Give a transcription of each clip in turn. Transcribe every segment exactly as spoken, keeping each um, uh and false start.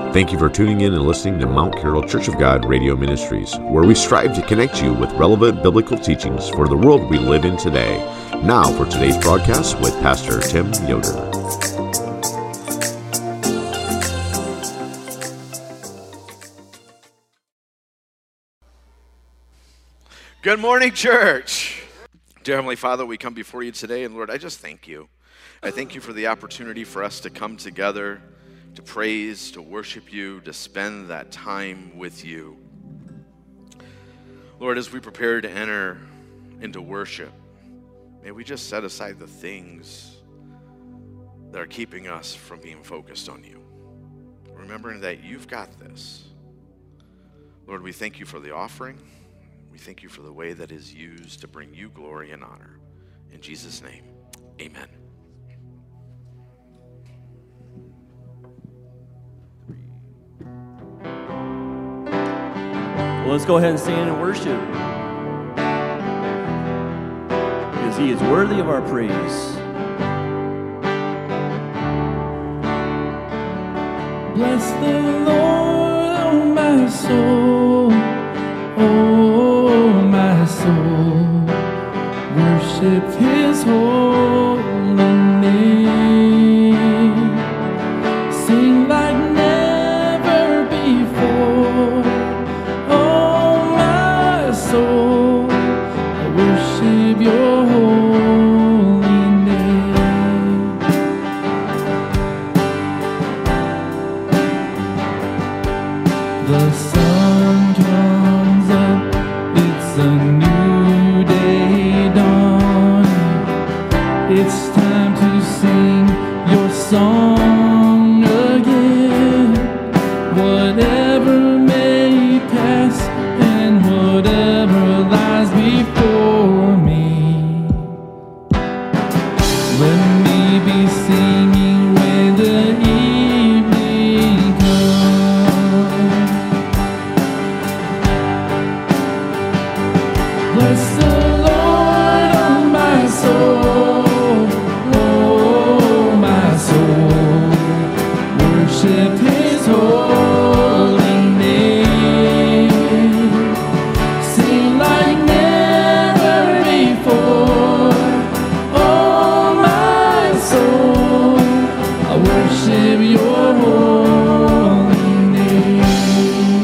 Thank you for tuning in and listening to Mount Carroll Church of God Radio Ministries, where we strive to connect you with relevant biblical teachings for the world we live in today. Now for today's broadcast with Pastor Tim Yoder. Good morning, church. Dear Heavenly Father, we come before you today, and Lord, I just thank you. I thank you for the opportunity for us to come together, to praise, to worship you, to spend that time with you. Lord, as we prepare to enter into worship, may we just set aside the things that are keeping us from being focused on you, remembering that you've got this. Lord, we thank you for the offering. We thank you for the way that is used to bring you glory and honor. In Jesus' name, amen. Well, let's go ahead and stand and worship, because he is worthy of our praise. Bless the Lord, oh my soul, oh my soul, worship his holy name, sing like never before, oh my soul, I worship your holy name. The sun comes up, it's a new day dawning. It's time to sing your song again. Whatever may pass and whatever lies before me, let me be singing when the evening comes. Bless the Lord, oh my soul, oh my soul, worship his holy name, sing like never before, oh my soul, I worship your holy name.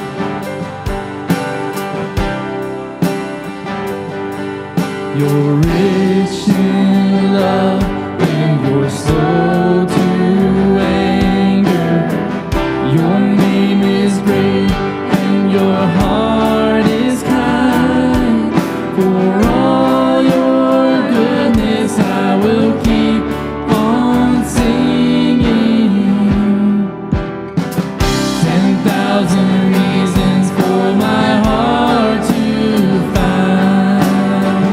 You're rich in love and you're slow to anger. Your name is great and your heart is kind. For all your goodness I will keep on singing. Ten thousand reasons for my heart to find.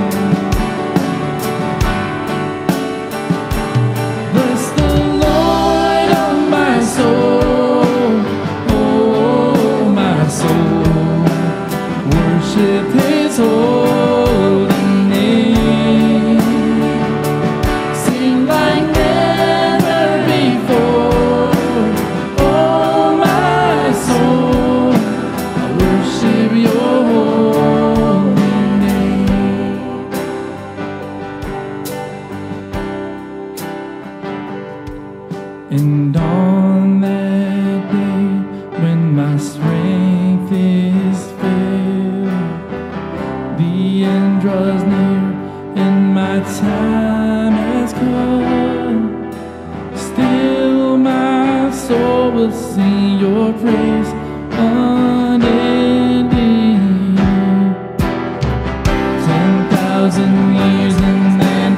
Bless the Lord, oh my soul, oh my soul, worship his holy name, sing like never before, oh my soul, I worship your holy name. And on that day when my strength is failed, the end draws near and my time has come, still my soul will sing your praise unending. Ten thousand years and then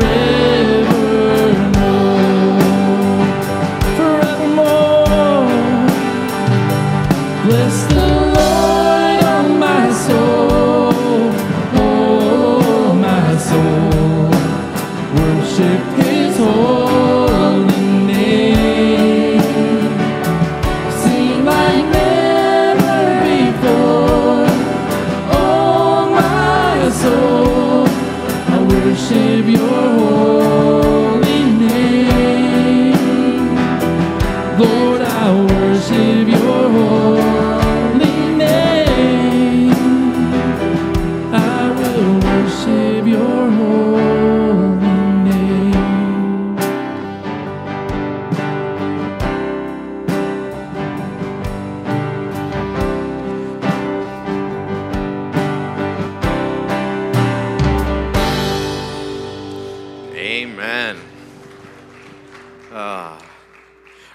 forevermore, forevermore. Bless the Lord, oh my soul, oh my soul, worship his holy name, sing like never before, oh my soul, I worship your holy name. Lord, I worship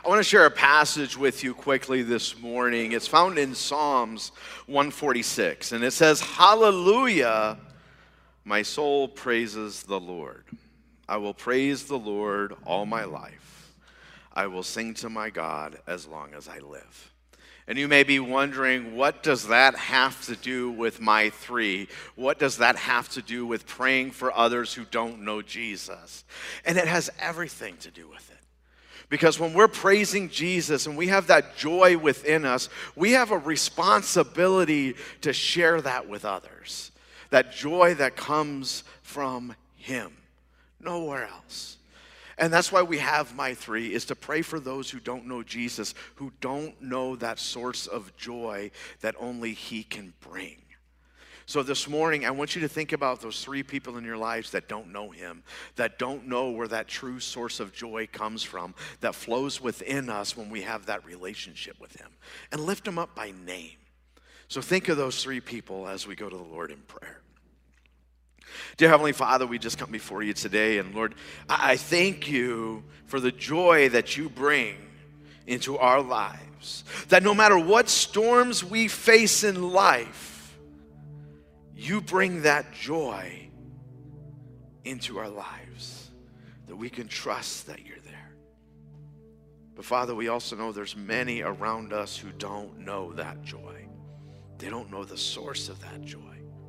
I want to share a passage with you quickly this morning. It's found in Psalms one forty-six, and it says, "Hallelujah, my soul praises the Lord. I will praise the Lord all my life. I will sing to my God as long as I live." And you may be wondering, what does that have to do with my three? What does that have to do with praying for others who don't know Jesus? And it has everything to do with it. Because when we're praising Jesus and we have that joy within us, we have a responsibility to share that with others. That joy that comes from Him, nowhere else. And that's why we have My Three, is to pray for those who don't know Jesus, who don't know that source of joy that only He can bring. So this morning, I want you to think about those three people in your lives that don't know Him, that don't know where that true source of joy comes from, that flows within us when we have that relationship with Him, and lift them up by name. So think of those three people as we go to the Lord in prayer. Dear Heavenly Father, we just come before you today, and Lord, I thank you for the joy that you bring into our lives, that no matter what storms we face in life, you bring that joy into our lives, that we can trust that you're there. But Father, we also know there's many around us who don't know that joy. They don't know the source of that joy.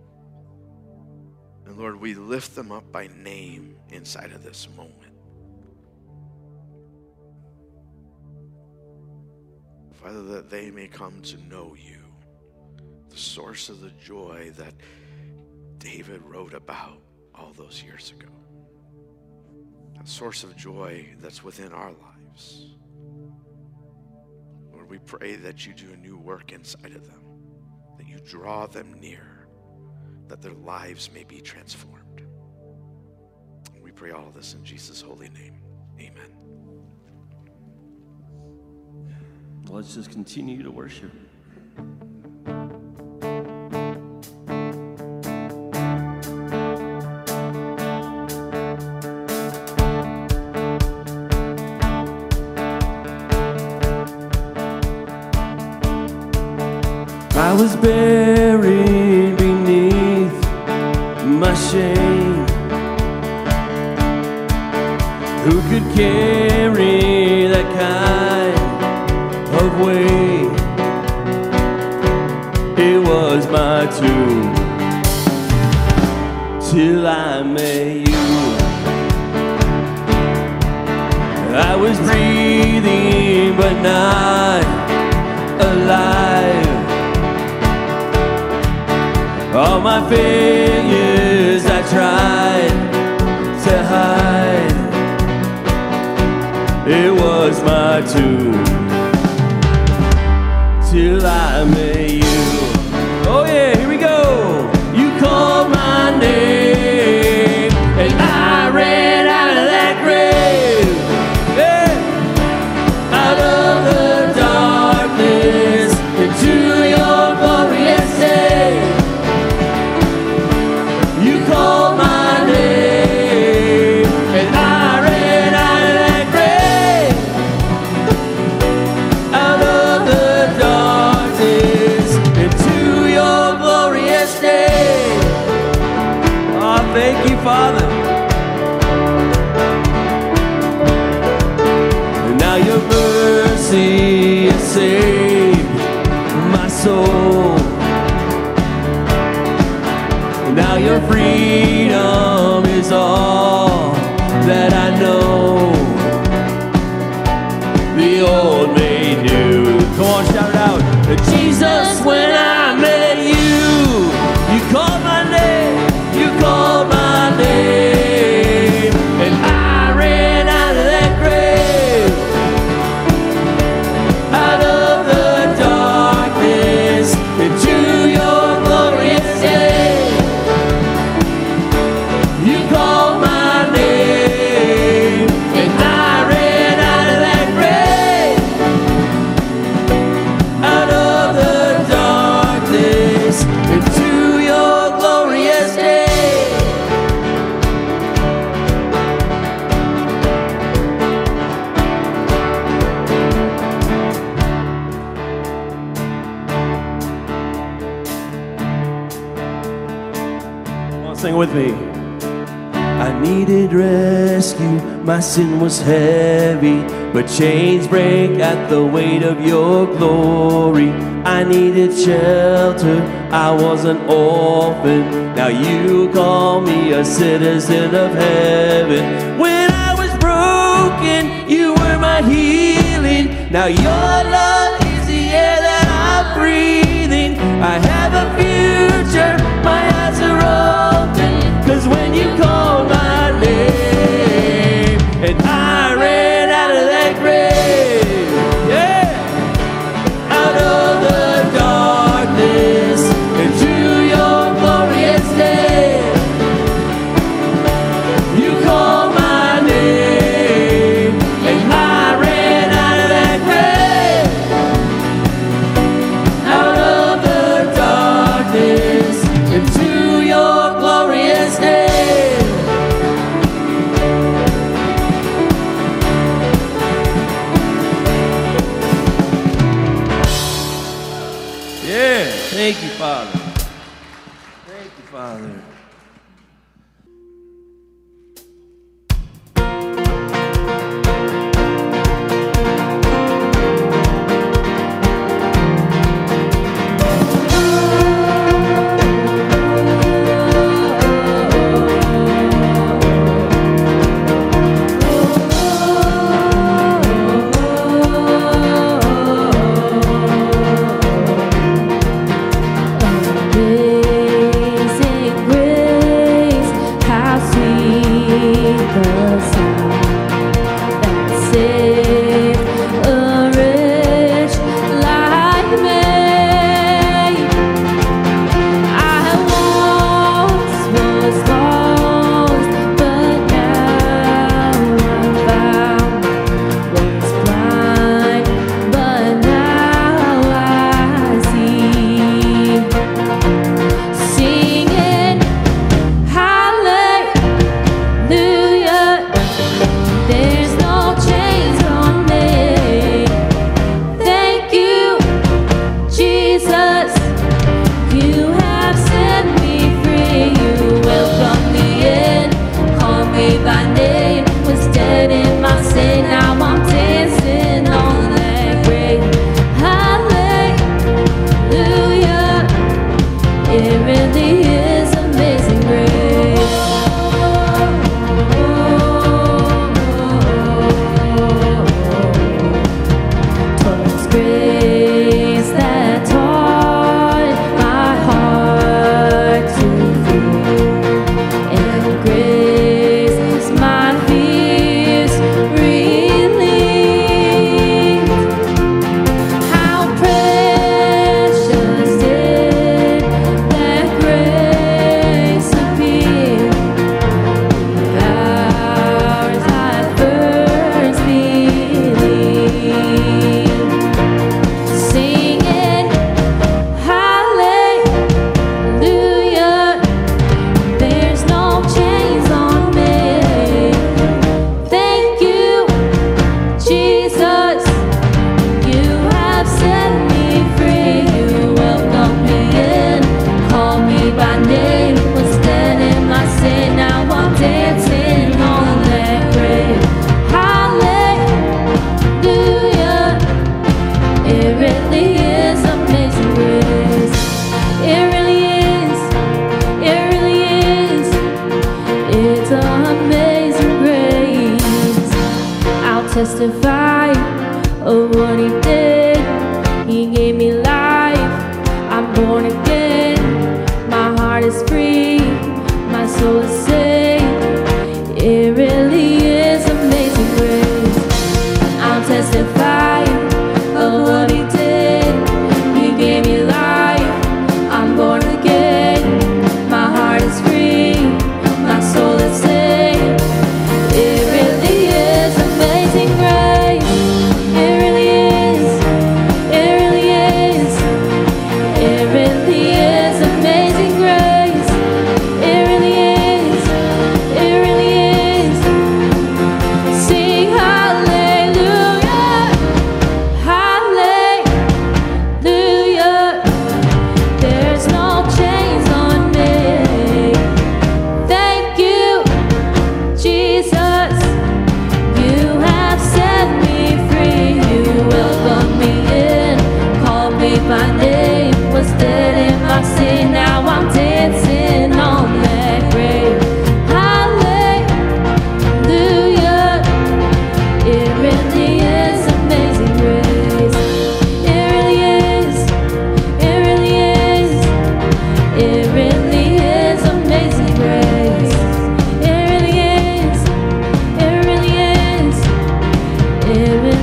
And Lord, we lift them up by name inside of this moment. Father, that they may come to know you, the source of the joy that David wrote about all those years ago. That source of joy that's within our lives. Lord, we pray that you do a new work inside of them, that you draw them near, that their lives may be transformed. We pray all of this in Jesus' holy name. Amen. Let's just continue to worship. I was buried beneath my shame. Who could carry that kind of weight? It was my tomb till I met you. I was breathing but not alive. All my failures I tried to hide. It was my tomb till I met you. Oh yeah, here we go. You called my name and I ran out of that grave. Yeah. Out of the darkness into your glorious day. Thank you, Father. And now your mercy has saved my soul. And now your freedom is all that I know. The old made new. Come on, shout it out. Jesus, when I met you, you called my name. You called my name, and I ran out of that grave, out of the darkness into your glorious day. You called my name, and I ran out of that grave, out of the darkness. Sing with me. I needed rescue, my sin was heavy, but chains break at the weight of your glory. I needed shelter, I was an orphan, now you call me a citizen of heaven. When I was broken, you were my healing, now your love is the air that I'm breathing. I have a future, my eyes are open, 'cause when you call my name, and I ran out of that grave, yeah, out of the darkness into your glorious day. You call my name, and I ran out of that grave, out of the darkness into your glorious day. Yeah, thank you, Father. Thank you, Father.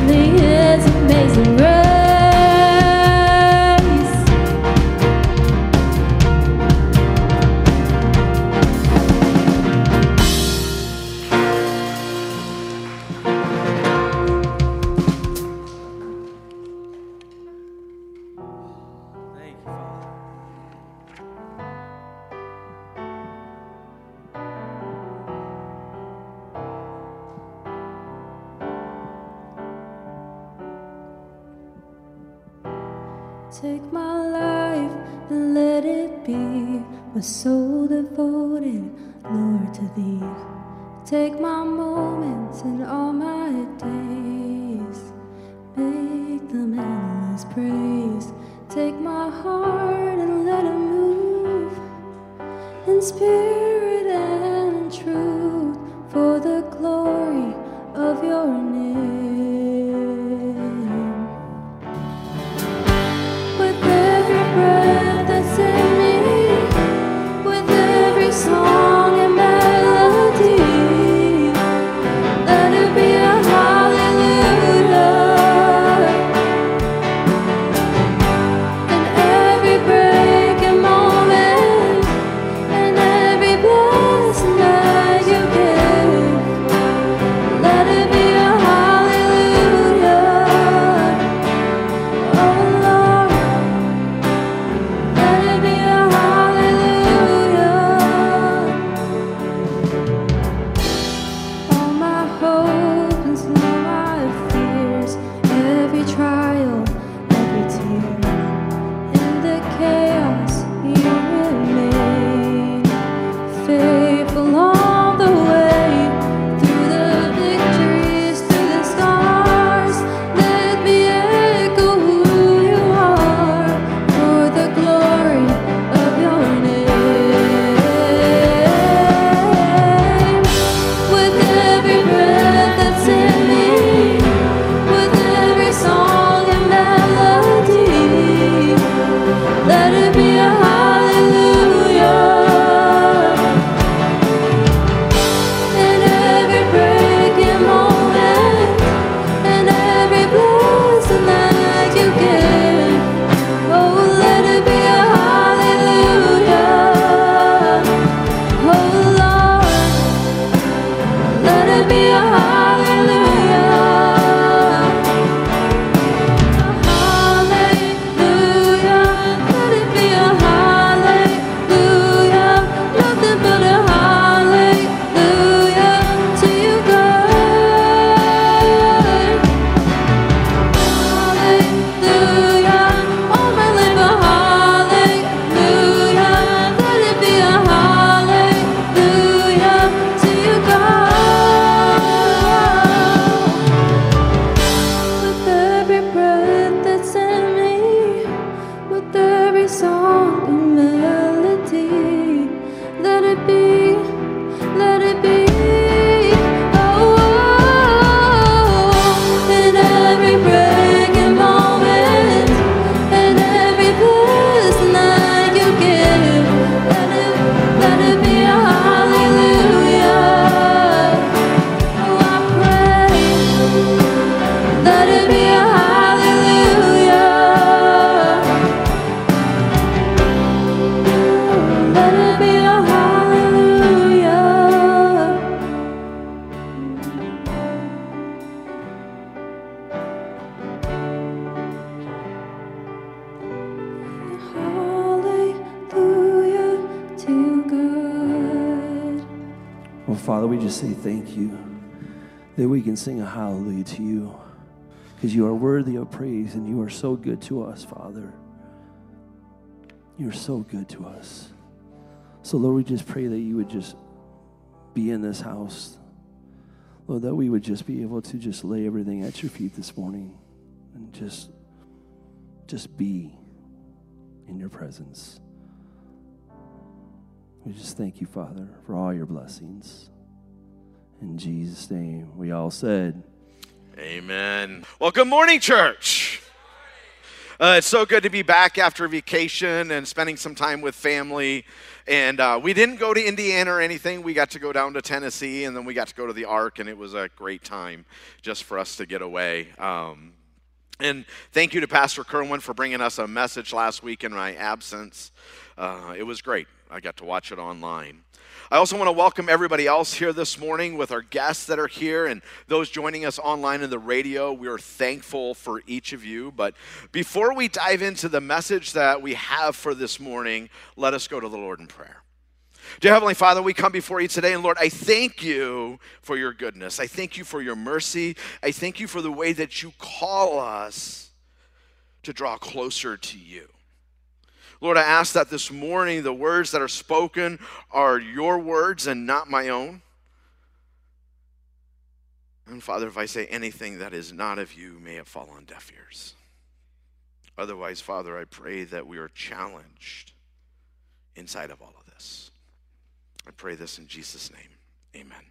sing His amazing grace. Thank you, Father. Take my life and let it be my soul devoted, Lord, to Thee. Take my moments and all my days, make them endless praise. Take my heart and let it move in spirit and in truth for the glory of Your name. With every breath that's in me, with every song and melody, let it be a hallelujah. In every breaking moment, and every blessing that You give, let it be a hallelujah. Oh Lord, let it be a hallelujah. All my hope and some of my fears, every trial, every tear, in the chaos You remain faithful all the way, through the victories, through the scars. Let me echo who You are, for the glory of Your name. With every breath that's in me, with every song and melody, let it be a hallelujah. In every breaking moment, and every blessing that You give, oh, let it be a hallelujah. Oh Lord, let it be a hallelujah. Hallelujah, let it be a hallelujah. Nothing but a hallelujah to You, God. Hallelujah, all my life a hallelujah. Let it be a hallelujah to You, God. With every breath that's in me, with every song and melody, let it be, let it be. Oh, in every breaking moment, and every blessing that You give, let it, let it be a hallelujah. Oh, I pray, let it be a hallelujah. Let it be a hallelujah. Hallelujah to God. Well, Father, we just say thank You that we can sing a hallelujah to You, because You are worthy of praise and You are so good to us, Father. You are so good to us. So, Lord, we just pray that You would just be in this house. Lord, that we would just be able to just lay everything at Your feet this morning and just, just be in Your presence. We just thank You, Father, for all Your blessings. In Jesus' name, we all said, Amen. Well, good morning, church. Uh, it's so good to be back after vacation and spending some time with family. And uh, we didn't go to Indiana or anything. We got to go down to Tennessee, and then we got to go to the Ark, and it was a great time just for us to get away. Um, and thank you to Pastor Kerwin for bringing us a message last week in my absence. Uh, it was great. I got to watch it online. I also want to welcome everybody else here this morning with our guests that are here and those joining us online in the radio. We are thankful for each of you. But before we dive into the message that we have for this morning, let us go to the Lord in prayer. Dear Heavenly Father, we come before you today, and Lord, I thank you for your goodness. I thank you for your mercy. I thank you for the way that you call us to draw closer to you. Lord, I ask that this morning the words that are spoken are your words and not my own. And Father, if I say anything that is not of you, may it fall on deaf ears. Otherwise, Father, I pray that we are challenged inside of all of this. I pray this in Jesus' name. Amen.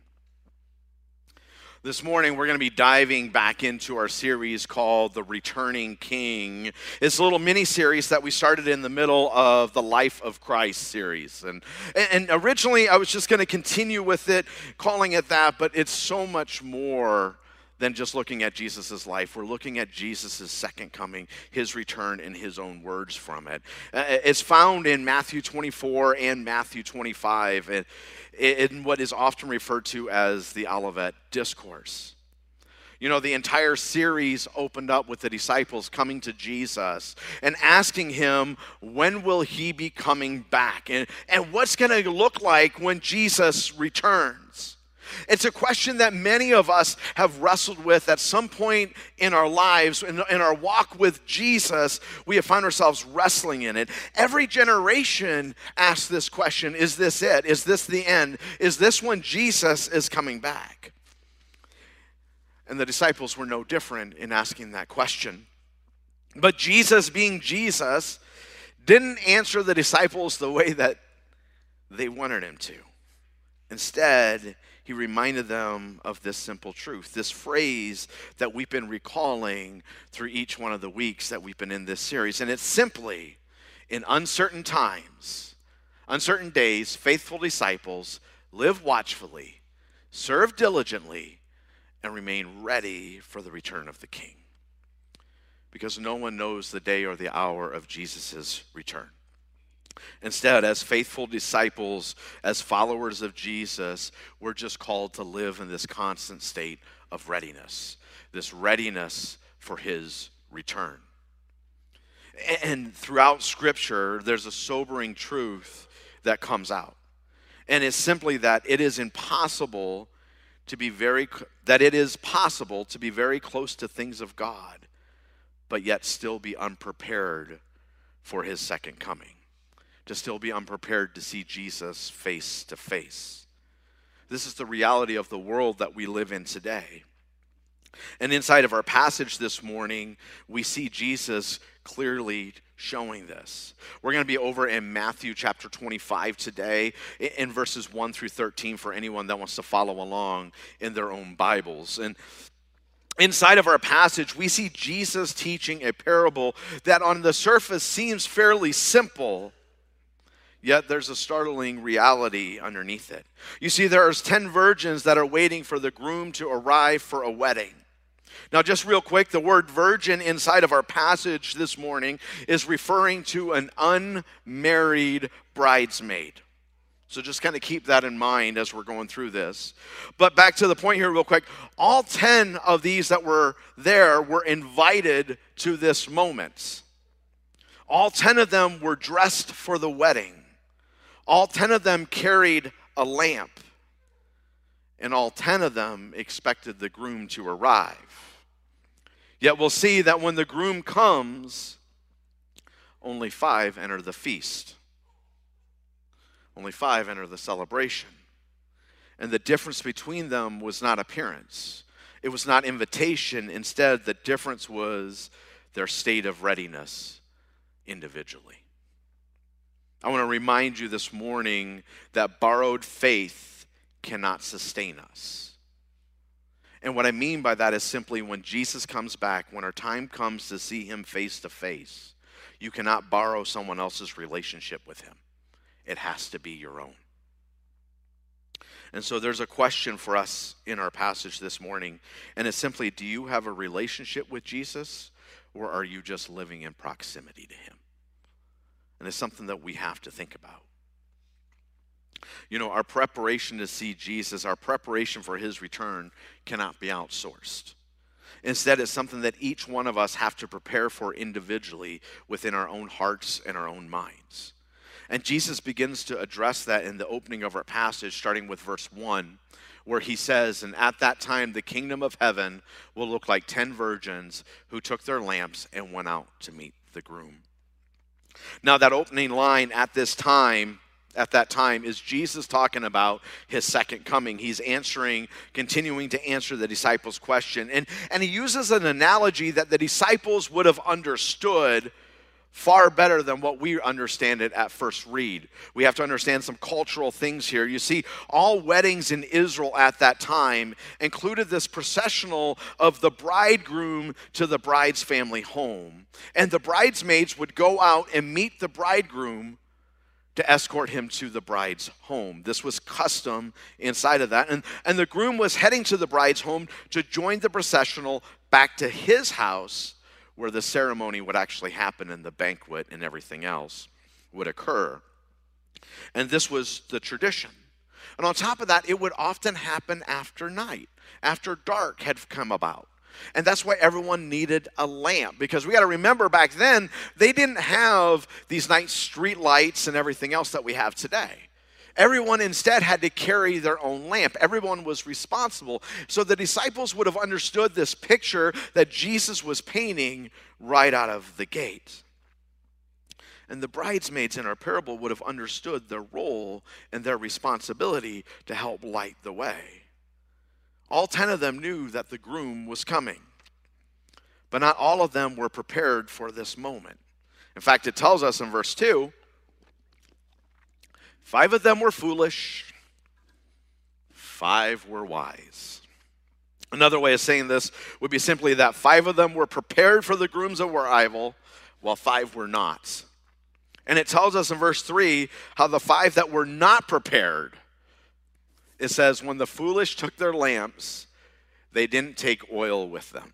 This morning, we're going to be diving back into our series called The Returning King. It's a little mini-series that we started in the middle of the Life of Christ series. And, and originally, I was just going to continue with it, calling it that, but it's so much more than just looking at Jesus' life. We're looking at Jesus' second coming, his return, and his own words from it. It's found in Matthew twenty-four and Matthew twenty-five. And in what is often referred to as the Olivet Discourse. You know, the entire series opened up with the disciples coming to Jesus and asking him, when will he be coming back? And, and what's going to look like when Jesus returns? It's a question that many of us have wrestled with at some point in our lives. In, in our walk with Jesus, we have found ourselves wrestling in it. Every generation asks this question, is this it? Is this the end? Is this when Jesus is coming back? And the disciples were no different in asking that question. But Jesus, being Jesus, didn't answer the disciples the way that they wanted him to. Instead, he reminded them of this simple truth, this phrase that we've been recalling through each one of the weeks that we've been in this series. And it's simply, in uncertain times, uncertain days, faithful disciples, live watchfully, serve diligently, and remain ready for the return of the King. Because no one knows the day or the hour of Jesus' return. Instead, as faithful disciples, as followers of Jesus, we're just called to live in this constant state of readiness, this readiness for his return. And throughout Scripture, there's a sobering truth that comes out. And it's simply that it is impossible to be very, that it is possible to be very close to things of God, but yet still be unprepared for his second coming. To still be unprepared to see Jesus face to face. This is the reality of the world that we live in today. And inside of our passage this morning, we see Jesus clearly showing this. We're going to be over in Matthew chapter twenty-five today, in verses one through thirteen, for anyone that wants to follow along in their own Bibles. And inside of our passage, we see Jesus teaching a parable that on the surface seems fairly simple, yet there's a startling reality underneath it. You see, there's ten virgins that are waiting for the groom to arrive for a wedding. Now, just real quick, the word virgin inside of our passage this morning is referring to an unmarried bridesmaid. So just kind of keep that in mind as we're going through this. But back to the point here real quick. All ten of these that were there were invited to this moment. All ten of them were dressed for the wedding. All ten of them carried a lamp, and all ten of them expected the groom to arrive. Yet we'll see that when the groom comes, only five enter the feast. Only five enter the celebration. And the difference between them was not appearance. It was not invitation. Instead, the difference was their state of readiness individually. I want to remind you this morning that borrowed faith cannot sustain us. And what I mean by that is simply when Jesus comes back, when our time comes to see him face to face, you cannot borrow someone else's relationship with him. It has to be your own. And so there's a question for us in our passage this morning, and it's simply, do you have a relationship with Jesus, or are you just living in proximity to him? And it's something that we have to think about. You know, our preparation to see Jesus, our preparation for his return cannot be outsourced. Instead, it's something that each one of us have to prepare for individually within our own hearts and our own minds. And Jesus begins to address that in the opening of our passage, starting with verse one, where he says, "And at that time the kingdom of heaven will look like ten virgins who took their lamps and went out to meet the groom." Now that opening line, "at this time," at that time, is Jesus talking about his second coming. He's answering, continuing to answer the disciples' question. And, and he uses an analogy that the disciples would have understood far better than what we understand it at first read. We have to understand some cultural things here. You see, all weddings in Israel at that time included this processional of the bridegroom to the bride's family home. And the bridesmaids would go out and meet the bridegroom to escort him to the bride's home. This was custom inside of that. And, and the groom was heading to the bride's home to join the processional back to his house, where the ceremony would actually happen and the banquet and everything else would occur. And this was the tradition. And on top of that, it would often happen after night, after dark had come about. And that's why everyone needed a lamp, because we got to remember back then, they didn't have these night street lights and everything else that we have today. Everyone instead had to carry their own lamp. Everyone was responsible. So the disciples would have understood this picture that Jesus was painting right out of the gate. And the bridesmaids in our parable would have understood their role and their responsibility to help light the way. All ten of them knew that the groom was coming, but not all of them were prepared for this moment. In fact, it tells us in verse two, five of them were foolish, five were wise. Another way of saying this would be simply that five of them were prepared for the groom's arrival, while five were not. And it tells us in verse three how the five that were not prepared, it says, when the foolish took their lamps, they didn't take oil with them.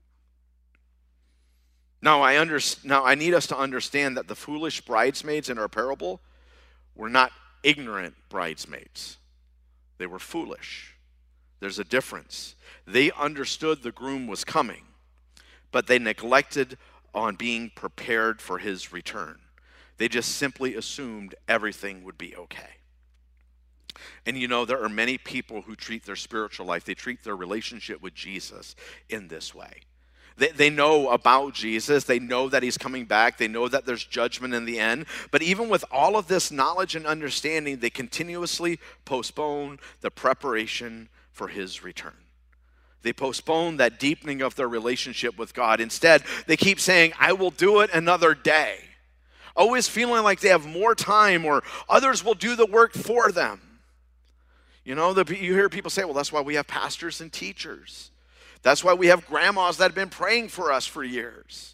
Now I, under, now, I need us to understand that the foolish bridesmaids in our parable were not ignorant bridesmaids. They were foolish. There's a difference. They understood the groom was coming, but they neglected on being prepared for his return. They just simply assumed everything would be okay. And you know, there are many people who treat their spiritual life, they treat their relationship with Jesus in this way. They, they know about Jesus, they know that he's coming back, they know that there's judgment in the end, but even with all of this knowledge and understanding, they continuously postpone the preparation for his return. They postpone that deepening of their relationship with God. Instead, they keep saying, I will do it another day. Always feeling like they have more time or others will do the work for them. You know, the, you hear people say, well, that's why we have pastors and teachers. That's why we have grandmas that have been praying for us for years.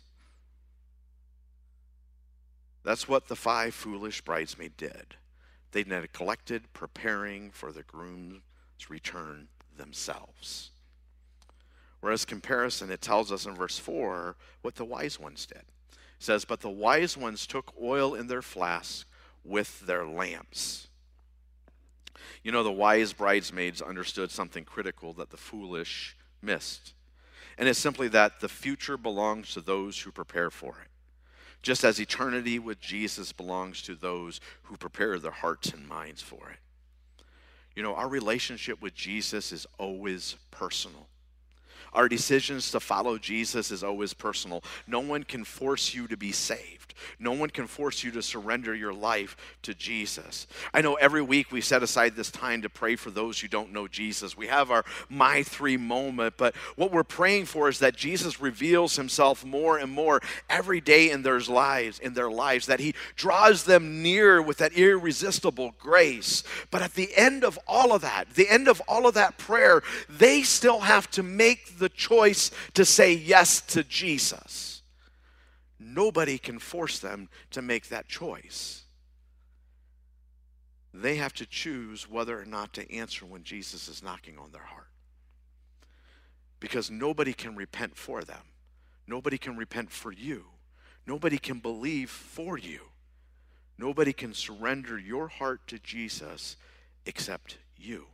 That's what the five foolish bridesmaids did. They neglected preparing for the groom's return themselves. Whereas comparison, it tells us in verse four what the wise ones did. It says, but the wise ones took oil in their flasks with their lamps. You know, the wise bridesmaids understood something critical that the foolish missed. And it's simply that the future belongs to those who prepare for it. Just as eternity with Jesus belongs to those who prepare their hearts and minds for it. You know, our relationship with Jesus is always personal. Our decisions to follow Jesus is always personal. No one can force you to be saved. No one can force you to surrender your life to Jesus. I know every week we set aside this time to pray for those who don't know Jesus. We have our My Three moment, but what we're praying for is that Jesus reveals himself more and more every day in their lives, in their lives, that he draws them near with that irresistible grace. But at the end of all of that, the end of all of that prayer, they still have to make the choice to say yes to Jesus. Nobody can force them to make that choice. They have to choose whether or not to answer when Jesus is knocking on their heart. Because nobody can repent for them. Nobody can repent for you. Nobody can believe for you. Nobody can surrender your heart to Jesus except you.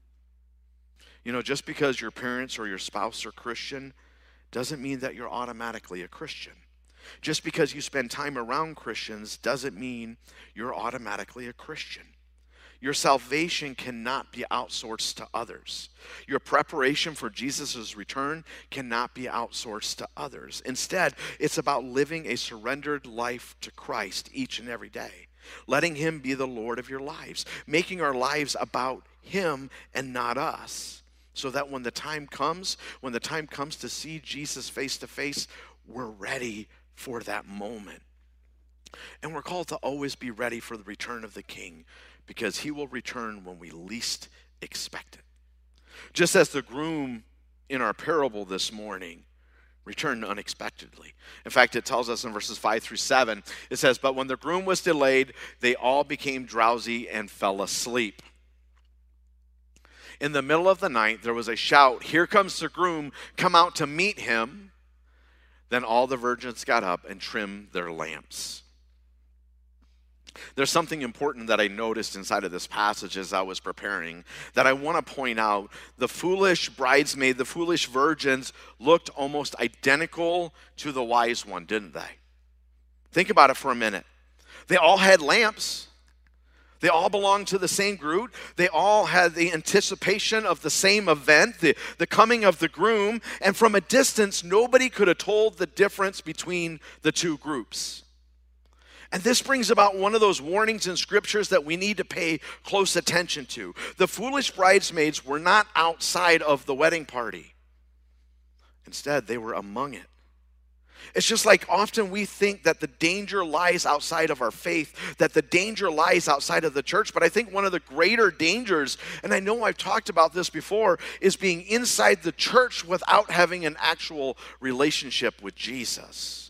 You know, just because your parents or your spouse are Christian doesn't mean that you're automatically a Christian. Just because you spend time around Christians doesn't mean you're automatically a Christian. Your salvation cannot be outsourced to others. Your preparation for Jesus' return cannot be outsourced to others. Instead, it's about living a surrendered life to Christ each and every day, letting him be the Lord of your lives, making our lives about him and not us, so that when the time comes, when the time comes to see Jesus face to face, we're ready for that moment. And we're called to always be ready for the return of the King, because he will return when we least expect it. Just as the groom in our parable this morning returned unexpectedly. In fact, it tells us in verses five through seven, it says, "But when the groom was delayed, they all became drowsy and fell asleep. In the middle of the night, there was a shout, 'Here comes the groom, come out to meet him.' Then all the virgins got up and trimmed their lamps." There's something important that I noticed inside of this passage as I was preparing that I want to point out. The foolish bridesmaid, the foolish virgins looked almost identical to the wise one, didn't they? Think about it for a minute. They all had lamps. They all belonged to the same group. They all had the anticipation of the same event, the, the coming of the groom. And from a distance, nobody could have told the difference between the two groups. And this brings about one of those warnings in scriptures that we need to pay close attention to. The foolish bridesmaids were not outside of the wedding party. Instead, they were among it. It's just like often we think that the danger lies outside of our faith, that the danger lies outside of the church. But I think one of the greater dangers, and I know I've talked about this before, is being inside the church without having an actual relationship with Jesus.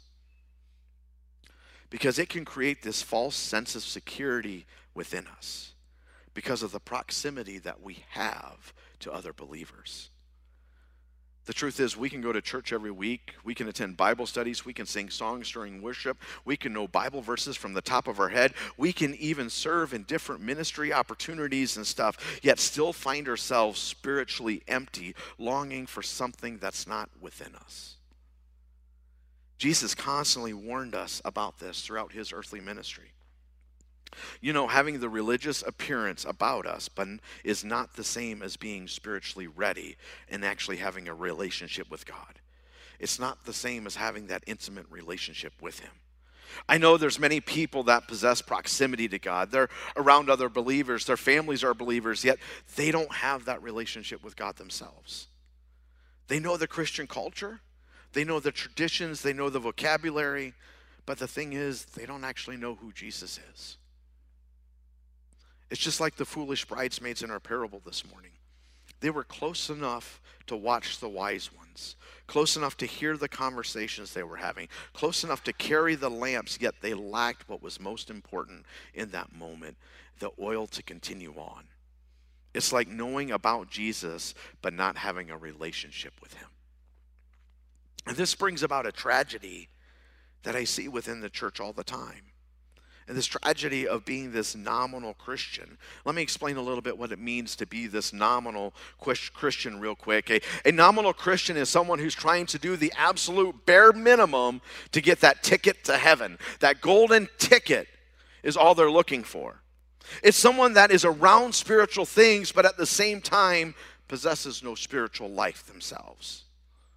Because it can create this false sense of security within us because of the proximity that we have to other believers. The truth is, we can go to church every week, we can attend Bible studies, we can sing songs during worship, we can know Bible verses from the top of our head, we can even serve in different ministry opportunities and stuff, yet still find ourselves spiritually empty, longing for something that's not within us. Jesus constantly warned us about this throughout his earthly ministry. You know, having the religious appearance about us but is not the same as being spiritually ready and actually having a relationship with God. It's not the same as having that intimate relationship with him. I know there's many people that possess proximity to God. They're around other believers. Their families are believers, yet they don't have that relationship with God themselves. They know the Christian culture. They know the traditions. They know the vocabulary. But the thing is, they don't actually know who Jesus is. It's just like the foolish bridesmaids in our parable this morning. They were close enough to watch the wise ones, close enough to hear the conversations they were having, close enough to carry the lamps, yet they lacked what was most important in that moment, the oil to continue on. It's like knowing about Jesus, but not having a relationship with him. And this brings about a tragedy that I see within the church all the time. And this tragedy of being this nominal Christian. Let me explain a little bit what it means to be this nominal Christian real quick. A, a nominal Christian is someone who's trying to do the absolute bare minimum to get that ticket to heaven. That golden ticket is all they're looking for. It's someone that is around spiritual things, but at the same time possesses no spiritual life themselves.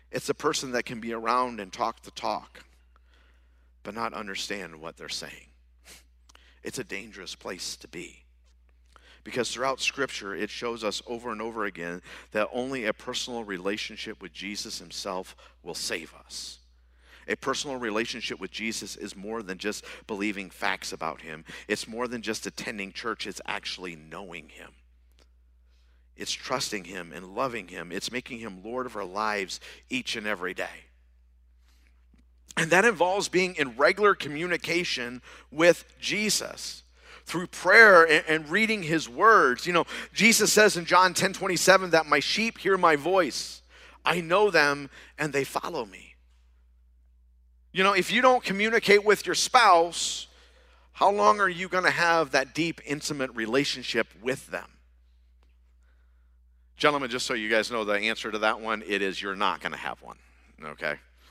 It's a person that can be around and talk the talk, but not understand what they're saying. It's a dangerous place to be. Because throughout Scripture, it shows us over and over again that only a personal relationship with Jesus himself will save us. A personal relationship with Jesus is more than just believing facts about him. It's more than just attending church. It's actually knowing him. It's trusting him and loving him. It's making him Lord of our lives each and every day. And that involves being in regular communication with Jesus through prayer and, and reading his words. You know, Jesus says in John ten twenty-seven that my sheep hear my voice. I know them and they follow me. You know, if you don't communicate with your spouse, how long are you going to have that deep, intimate relationship with them? Gentlemen, just so you guys know the answer to that one, it is you're not going to have one, okay?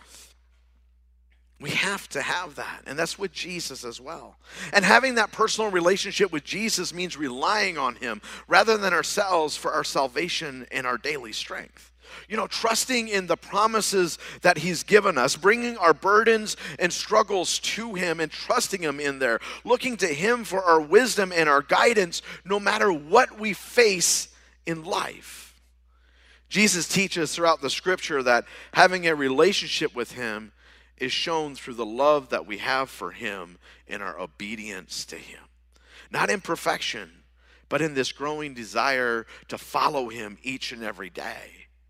We have to have that, and that's with Jesus as well. And having that personal relationship with Jesus means relying on him rather than ourselves for our salvation and our daily strength. You know, trusting in the promises that he's given us, bringing our burdens and struggles to him and trusting him in there, looking to him for our wisdom and our guidance no matter what we face in life. Jesus teaches throughout the Scripture that having a relationship with him is shown through the love that we have for him and our obedience to him. Not in perfection, but in this growing desire to follow him each and every day.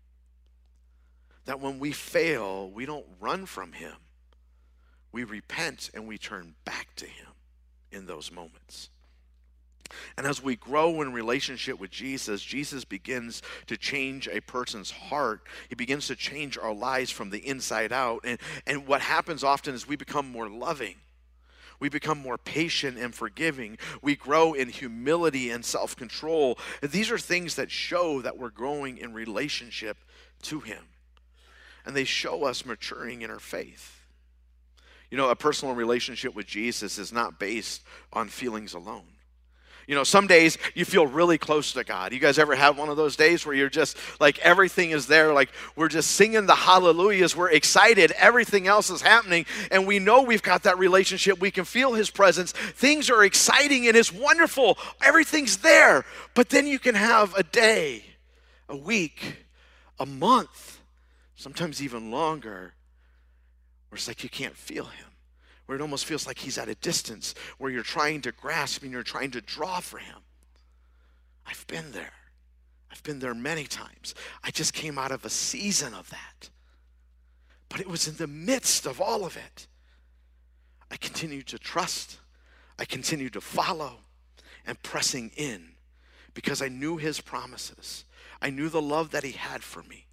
That when we fail, we don't run from him. We repent and we turn back to him in those moments. And as we grow in relationship with Jesus, Jesus begins to change a person's heart. He begins to change our lives from the inside out. And, and what happens often is we become more loving. We become more patient and forgiving. We grow in humility and self-control. These are things that show that we're growing in relationship to him. And they show us maturing in our faith. You know, a personal relationship with Jesus is not based on feelings alone. You know, some days you feel really close to God. You guys ever have one of those days where you're just like everything is there, like we're just singing the hallelujahs, we're excited, everything else is happening, and we know we've got that relationship, we can feel his presence, things are exciting and it's wonderful, everything's there, but then you can have a day, a week, a month, sometimes even longer, where it's like you can't feel him. Where it almost feels like he's at a distance, where you're trying to grasp and you're trying to draw for him. I've been there. I've been there many times. I just came out of a season of that. But it was in the midst of all of it. I continued to trust. I continued to follow and pressing in because I knew his promises. I knew the love that he had for me.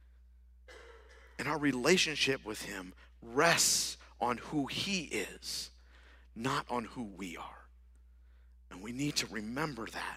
And our relationship with him rests on who he is, not on who we are. And we need to remember that.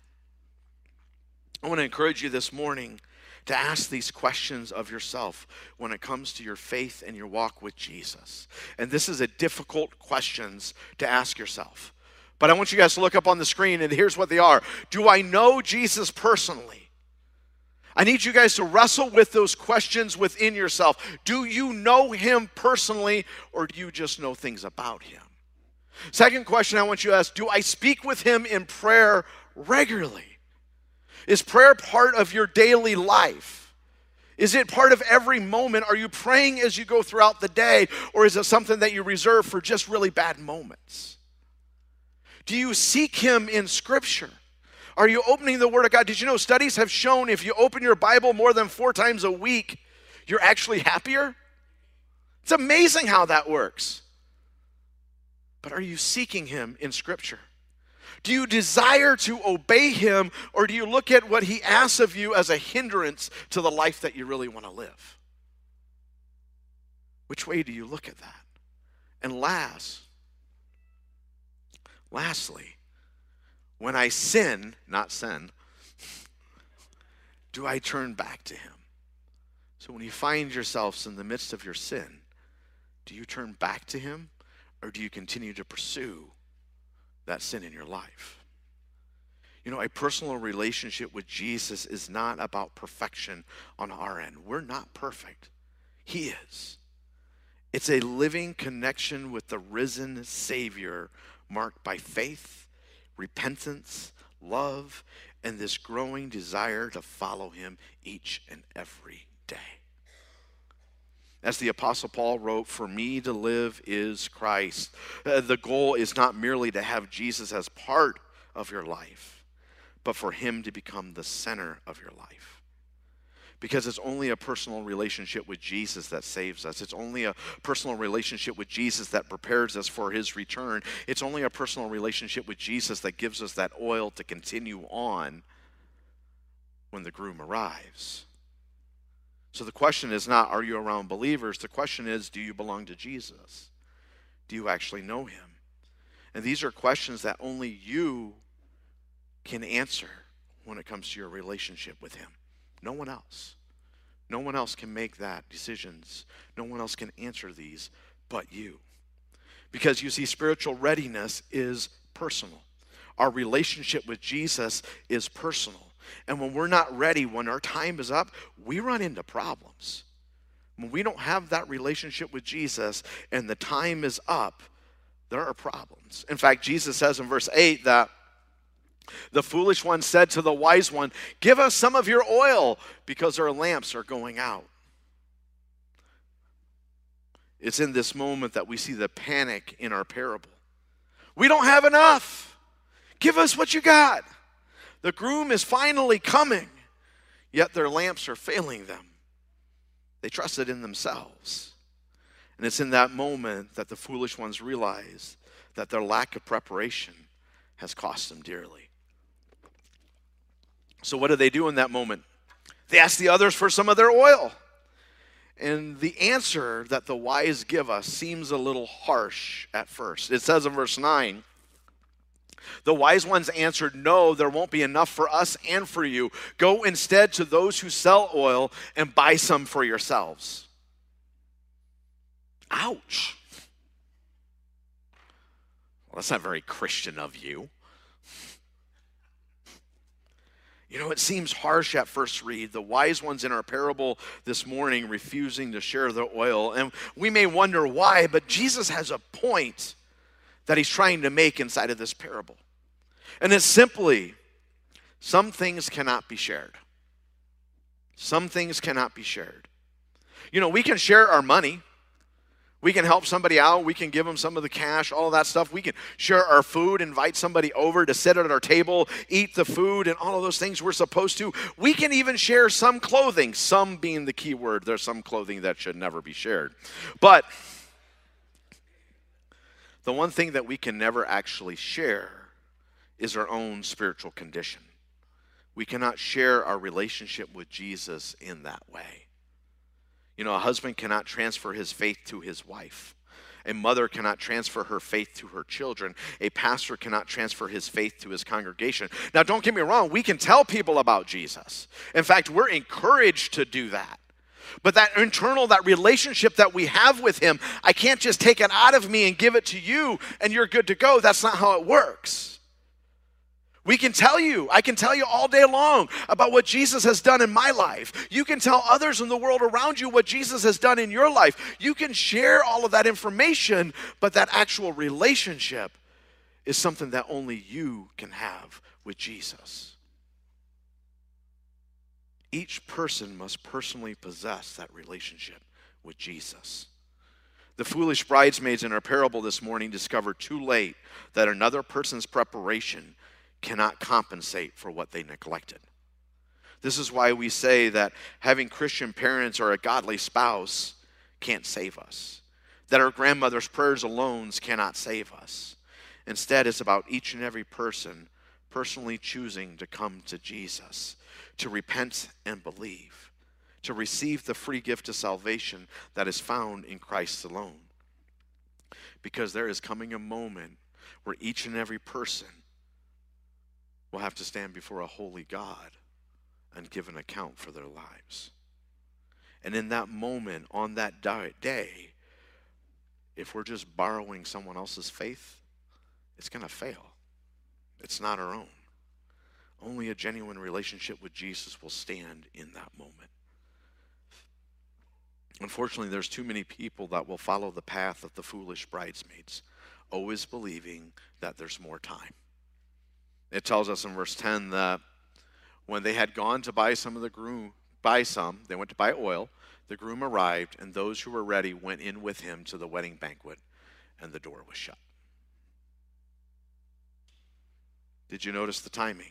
I want to encourage you this morning to ask these questions of yourself when it comes to your faith and your walk with Jesus. And this is a difficult questions to ask yourself. But I want you guys to look up on the screen, and here's what they are. Do I know Jesus personally? I need you guys to wrestle with those questions within yourself. Do you know him personally, or do you just know things about him? Second question I want you to ask, do I speak with him in prayer regularly? Is prayer part of your daily life? Is it part of every moment? Are you praying as you go throughout the day, or is it something that you reserve for just really bad moments? Do you seek him in Scripture? Are you opening the Word of God? Did you know studies have shown if you open your Bible more than four times a week, you're actually happier? It's amazing how that works. But are you seeking him in Scripture? Do you desire to obey him, or do you look at what he asks of you as a hindrance to the life that you really want to live? Which way do you look at that? And last, lastly, when I sin, not sin, do I turn back to him? So when you find yourselves in the midst of your sin, do you turn back to him, or do you continue to pursue that sin in your life? You know, a personal relationship with Jesus is not about perfection on our end. We're not perfect. He is. It's a living connection with the risen Savior marked by faith, repentance, love, and this growing desire to follow him each and every day. As the Apostle Paul wrote, "For me to live is Christ." Uh, the goal is not merely to have Jesus as part of your life, but for him to become the center of your life. Because it's only a personal relationship with Jesus that saves us. It's only a personal relationship with Jesus that prepares us for his return. It's only a personal relationship with Jesus that gives us that oil to continue on when the groom arrives. So the question is not, are you around believers? The question is, do you belong to Jesus? Do you actually know him? And these are questions that only you can answer when it comes to your relationship with him. No one else. No one else can make that decisions. No one else can answer these but you. Because you see, spiritual readiness is personal. Our relationship with Jesus is personal. And when we're not ready, when our time is up, we run into problems. When we don't have that relationship with Jesus and the time is up, there are problems. In fact, Jesus says in verse eight that the foolish one said to the wise one, "Give us some of your oil because our lamps are going out." It's in this moment that we see the panic in our parable. We don't have enough. Give us what you got. The groom is finally coming, yet their lamps are failing them. They trusted in themselves. And it's in that moment that the foolish ones realize that their lack of preparation has cost them dearly. So what do they do in that moment? They ask the others for some of their oil. And the answer that the wise give us seems a little harsh at first. It says in verse nine, the wise ones answered, "No, there won't be enough for us and for you. Go instead to those who sell oil and buy some for yourselves." Ouch. Well, that's not very Christian of you. You know, it seems harsh at first read. The wise ones in our parable this morning refusing to share their oil. And we may wonder why, but Jesus has a point that he's trying to make inside of this parable. And it's simply, some things cannot be shared. Some things cannot be shared. You know, we can share our money. We can help somebody out. We can give them some of the cash, all of that stuff. We can share our food, invite somebody over to sit at our table, eat the food, and all of those things we're supposed to. We can even share some clothing, some being the key word. There's some clothing that should never be shared. But the one thing that we can never actually share is our own spiritual condition. We cannot share our relationship with Jesus in that way. You know, a husband cannot transfer his faith to his wife. A mother cannot transfer her faith to her children. A pastor cannot transfer his faith to his congregation. Now, don't get me wrong. We can tell people about Jesus. In fact, we're encouraged to do that. But that internal, that relationship that we have with him, I can't just take it out of me and give it to you and you're good to go. That's not how it works. We can tell you, I can tell you all day long about what Jesus has done in my life. You can tell others in the world around you what Jesus has done in your life. You can share all of that information, but that actual relationship is something that only you can have with Jesus. Each person must personally possess that relationship with Jesus. The foolish bridesmaids in our parable this morning discovered too late that another person's preparation cannot compensate for what they neglected. This is why we say that having Christian parents or a godly spouse can't save us. That our grandmother's prayers alone cannot save us. Instead, it's about each and every person personally choosing to come to Jesus, to repent and believe, to receive the free gift of salvation that is found in Christ alone. Because there is coming a moment where each and every person will have to stand before a holy God and give an account for their lives. And in that moment, on that day, if we're just borrowing someone else's faith, it's going to fail. It's not our own. Only a genuine relationship with Jesus will stand in that moment. Unfortunately, there's too many people that will follow the path of the foolish bridesmaids, always believing that there's more time. It tells us in verse ten that when they had gone to buy some of the groom, buy some, they went to buy oil, the groom arrived, and those who were ready went in with him to the wedding banquet, and the door was shut. Did you notice the timing?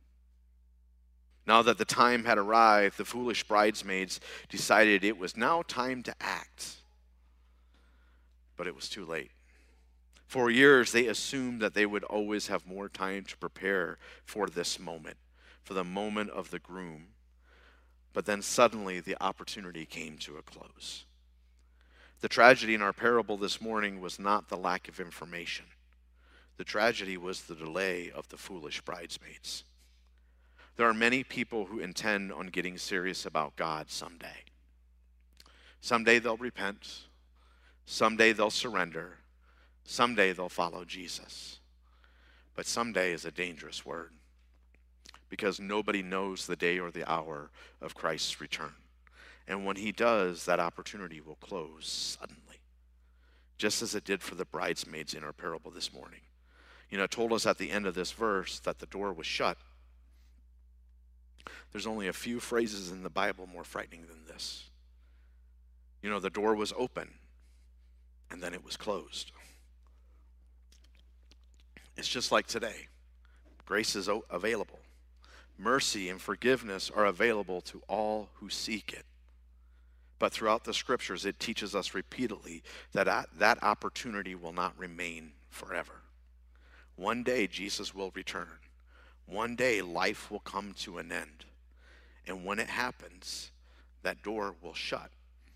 Now that the time had arrived, the foolish bridesmaids decided it was now time to act. But it was too late. For years, they assumed that they would always have more time to prepare for this moment, for the moment of the groom. But then suddenly, the opportunity came to a close. The tragedy in our parable this morning was not the lack of information. The tragedy was the delay of the foolish bridesmaids. There are many people who intend on getting serious about God someday. Someday they'll repent. Someday they'll surrender. Someday they'll follow Jesus. But someday is a dangerous word, because nobody knows the day or the hour of Christ's return. And when he does, that opportunity will close suddenly, just as it did for the bridesmaids in our parable this morning. You know, it told us at the end of this verse that the door was shut. There's only a few phrases in the Bible more frightening than this. You know, the door was open, and then it was closed. It's just like today. Grace is available. Mercy and forgiveness are available to all who seek it. But throughout the scriptures, it teaches us repeatedly that that opportunity will not remain forever. One day, Jesus will return. One day, life will come to an end. And when it happens, that door will shut.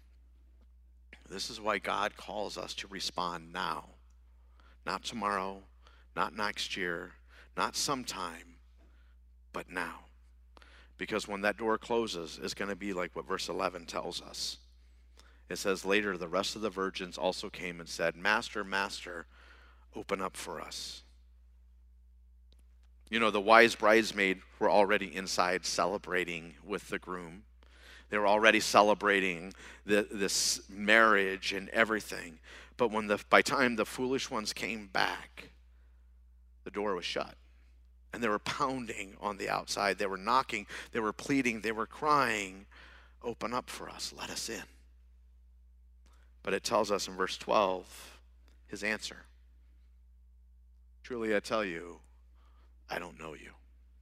This is why God calls us to respond now. Not tomorrow, not next year, not sometime, but now. Because when that door closes, it's going to be like what verse eleven tells us. It says, later the rest of the virgins also came and said, Master, Master, open up for us. You know, the wise bridesmaid were already inside celebrating with the groom. They were already celebrating the, this marriage and everything. But when the by time the foolish ones came back, the door was shut. And they were pounding on the outside. They were knocking. They were pleading. They were crying, open up for us. Let us in. But it tells us in verse twelve, his answer. Truly I tell you, I don't know you.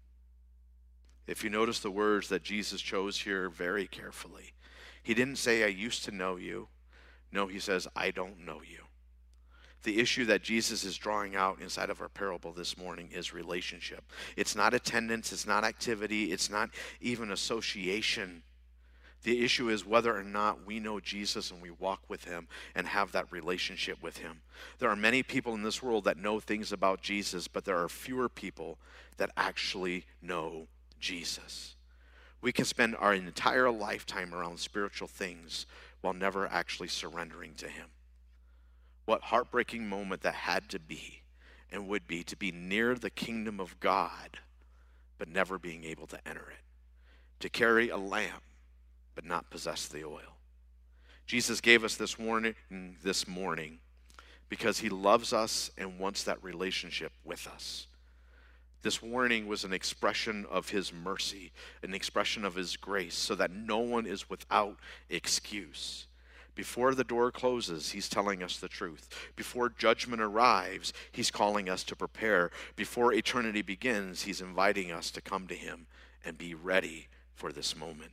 If you notice the words that Jesus chose here very carefully, he didn't say, I used to know you. No, he says, I don't know you. The issue that Jesus is drawing out inside of our parable this morning is relationship. It's not attendance, it's not activity, it's not even association. The issue is whether or not we know Jesus and we walk with him and have that relationship with him. There are many people in this world that know things about Jesus, but there are fewer people that actually know Jesus. We can spend our entire lifetime around spiritual things while never actually surrendering to him. What heartbreaking moment that had to be and would be to be near the kingdom of God, but never being able to enter it. To carry a lamp, but not possess the oil. Jesus gave us this warning this morning because he loves us and wants that relationship with us. This warning was an expression of his mercy, an expression of his grace, so that no one is without excuse. Before the door closes, he's telling us the truth. Before judgment arrives, he's calling us to prepare. Before eternity begins, he's inviting us to come to him and be ready for this moment.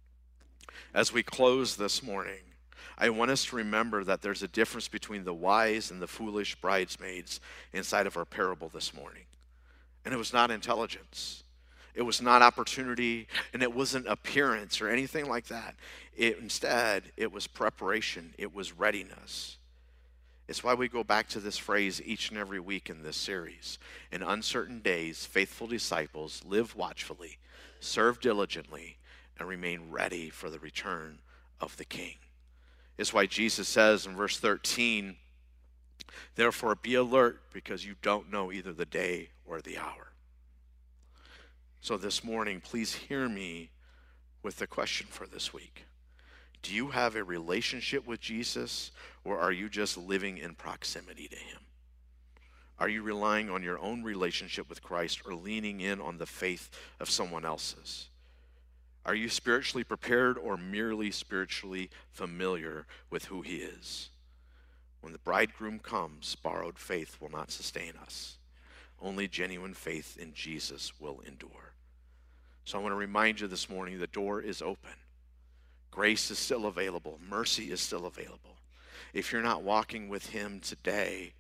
As we close this morning, I want us to remember that there's a difference between the wise and the foolish bridesmaids inside of our parable this morning. And it was not intelligence. It was not opportunity, and it wasn't appearance or anything like that. It, instead, it was preparation. It was readiness. It's why we go back to this phrase each and every week in this series. In uncertain days, faithful disciples live watchfully, serve diligently, and remain ready for the return of the King. It's why Jesus says in verse thirteen, therefore be alert, because you don't know either the day or the hour. So this morning, please hear me with the question for this week. Do you have a relationship with Jesus, or are you just living in proximity to him? Are you relying on your own relationship with Christ or leaning in on the faith of someone else's? Are you spiritually prepared or merely spiritually familiar with who he is? When the bridegroom comes, borrowed faith will not sustain us. Only genuine faith in Jesus will endure. So I want to remind you this morning, the door is open. Grace is still available. Mercy is still available. If you're not walking with him today,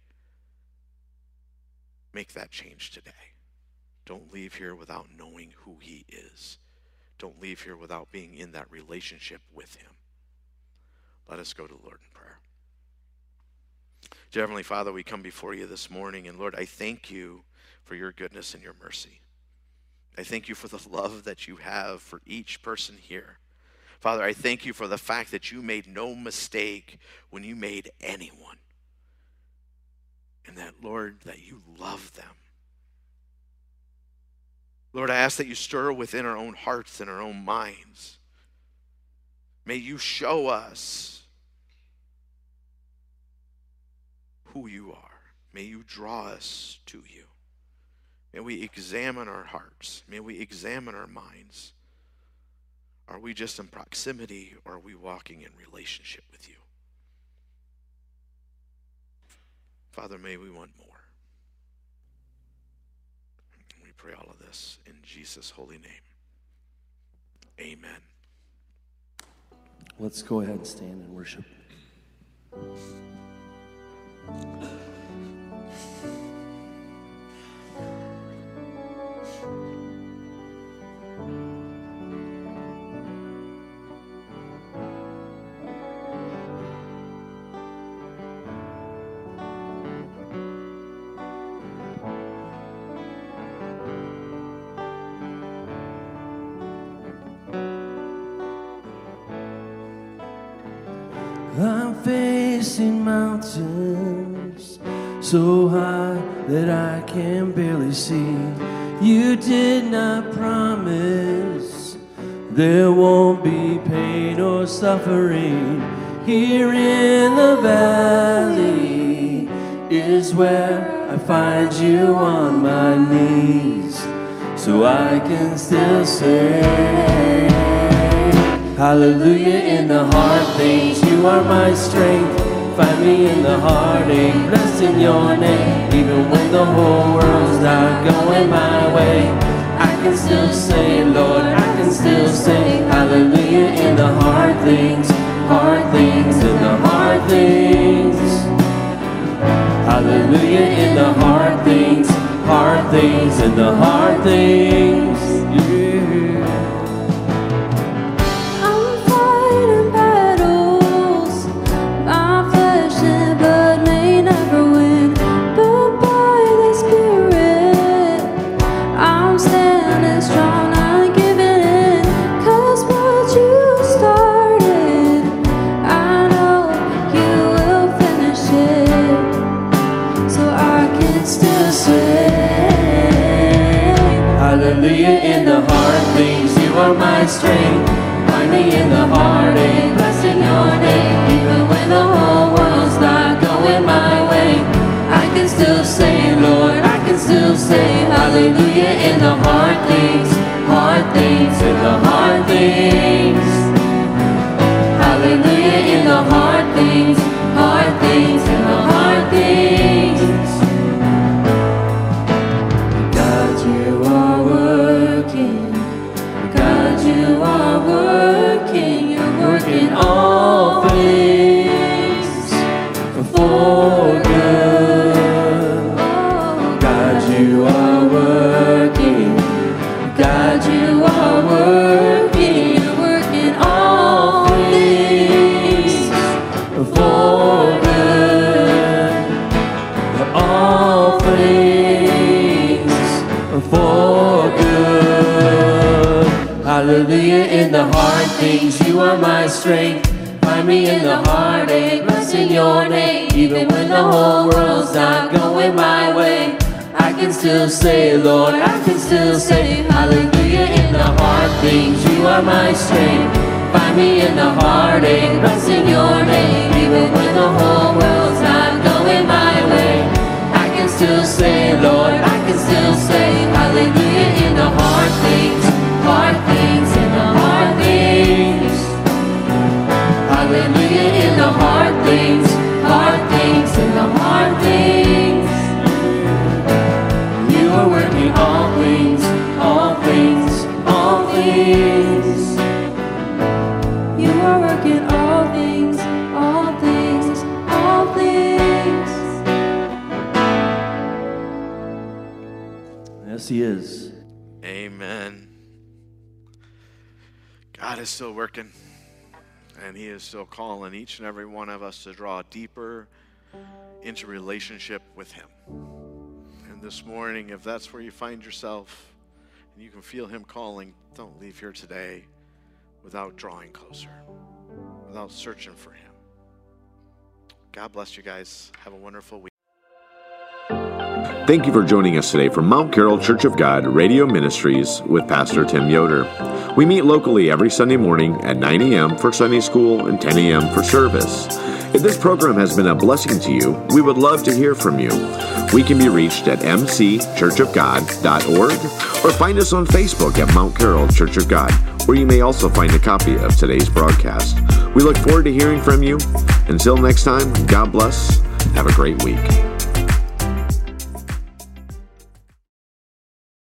make that change today. Don't leave here without knowing who he is. Don't leave here without being in that relationship with him. Let us go to the Lord in prayer. Dear Heavenly Father, we come before you this morning, and Lord, I thank you for your goodness and your mercy. I thank you for the love that you have for each person here. Father, I thank you for the fact that you made no mistake when you made anyone. And that, Lord, that you love them. Lord, I ask that you stir within our own hearts and our own minds. May you show us who you are. May you draw us to you. May we examine our hearts. May we examine our minds. Are we just in proximity, or are we walking in relationship with you? Father, may we want more. We pray all of this in Jesus' holy name. Amen. Let's go ahead and stand and worship. I'm facing mountains so high that I can barely see. You did not promise there won't be pain or suffering. Here in the valley is where I find you on my knees, so I can still say hallelujah. In the hard things, you are my strength. Find me in the heartache, blessed in your name. Even when the whole world's not going my way, I can still say, Lord, I can still say hallelujah. In the hard things, hard things, in the hard things. Hallelujah in the hard things, hard things, in the hard things. Yeah. Hallelujah in the hard things, you are my strength. Find me in the heartache, blessed in your name. Even when the whole world's not going my way, I can still say, Lord, I can still say hallelujah in the hard things, hard things, in the hard things. Hallelujah in the hard things, hard things, in the hard things. God, you are working. God, you are working. You're working all things for good. God, you are working. God, you are working. You're working all things for good. All things for good. Hallelujah in the hard things, you are my strength. Find me in the heartache, blessed in your name. Even when the whole world's not going my way, I can still say, Lord, I can still say hallelujah in the hard things, you are my strength. Find me in the heartache, blessing your name. Even when the whole world's not going my way, I can still say, Lord, I can still say, hallelujah in the hard things, hard things, in the hard things. Hallelujah in the hard things, hard things, in the hard things. You are working all things, all things, all things. You are working all things, all things, all things. Yes, He is. Amen. God is still working, and He is still calling each and every one of us to draw deeper into relationship with Him. And this morning, if that's where you find yourself and you can feel Him calling, don't leave here today without drawing closer, without searching for Him. God bless you guys. Have a wonderful week. Thank you for joining us today from Mount Carroll Church of God Radio Ministries with Pastor Tim Yoder. We meet locally every Sunday morning at nine a.m. for Sunday school and ten a.m. for service. If this program has been a blessing to you, we would love to hear from you. We can be reached at m c church of god dot org or find us on Facebook at Mount Carroll Church of God, where you may also find a copy of today's broadcast. We look forward to hearing from you. Until next time, God bless. Have a great week.